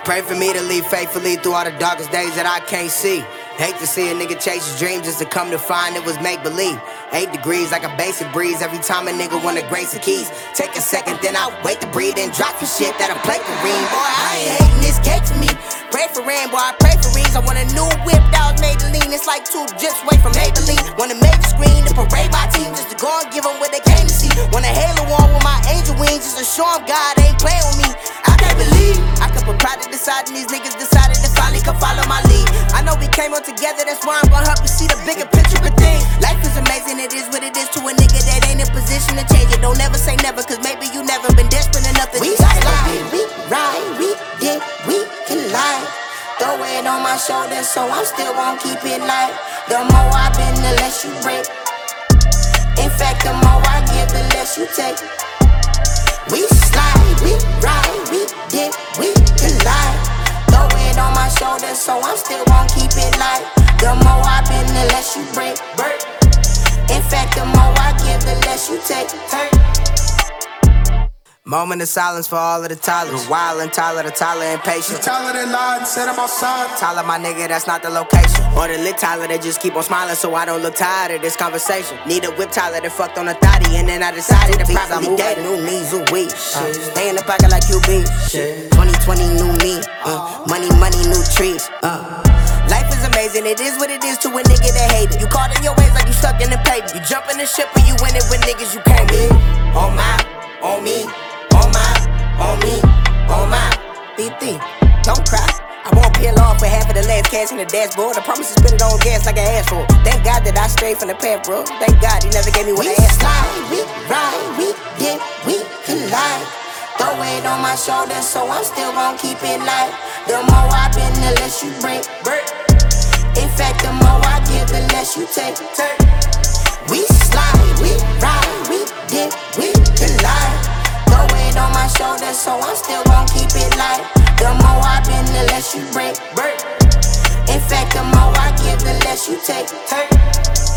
Pray for me to lead faithfully through all the darkest days that I can't see. Hate to see a nigga chase his dreams just to come to find it was make-believe. 8 degrees like a basic breeze every time a nigga wanna grace the keys. Take a second, then I wait to breathe and drop some shit that'll play the ring. Boy, I ain't hating this cake for me. Pray for rain, boy, I pray for reeds. I want a new whip that was made to lean. It's like 2 drips away from Maybelline. Want a major screen to parade my team just to go and give them what they came to see. Want a halo on with my angel wings just to show them God ain't playing with me. I can't believe I could put pride to decide and these niggas decided to finally come follow my lead. I know we came up together, that's why I'm gonna help you see the bigger picture of things. Life is amazing, it is what it is to a nigga that ain't in position to change it. Don't never say never, cause maybe you never been desperate enough to we slide, we ride, we dip, we collide. Throw it on my shoulders, so I'm still gon' keep it light. The more I bend, the less you break. In fact, the more I give, the less you take. We slide, we ride, we dip, we collide. Throw it on my shoulders, so I'm still gon' keep it light. The more I bend, the less you break. In fact, the more I give, the less you take. Moment of silence for all of the Tylers. Wild and Tyler, the Tyler impatient. Tyler that lied and said I'm outside. Tyler, my nigga, that's not the location. Or the lit Tyler that just keep on smiling so I don't look tired of this conversation. Need a whip Tyler that fucked on a thotty and then I decided to probably date. New knees, new weed. Stay in the pocket like QB. 2020 new me. Money, money, new trees. Life is amazing, it is what it is to a nigga that hate it. You caught in your ways like you stuck in the paper. You jump in the ship or you win it with niggas you can't be. On my, on me. On me, on my BT, don't cry. I won't peel off for half of the last cash in the dashboard. I promise to spit it on gas like I asked for. Thank God that I strayed from the path, bro. Thank God he never gave me what I asked for. We ride, we dip, we collide. Throw it on my shoulders, so I'm still gon' keep it light. The more I bend, the less you break. In fact, the more I give, the less you take. We slide, we ride, we dip, we collide. Throw it on my shoulders, so I'm still gon' keep it light. The more I bend, the less you break. In fact, the more I give, the less you take.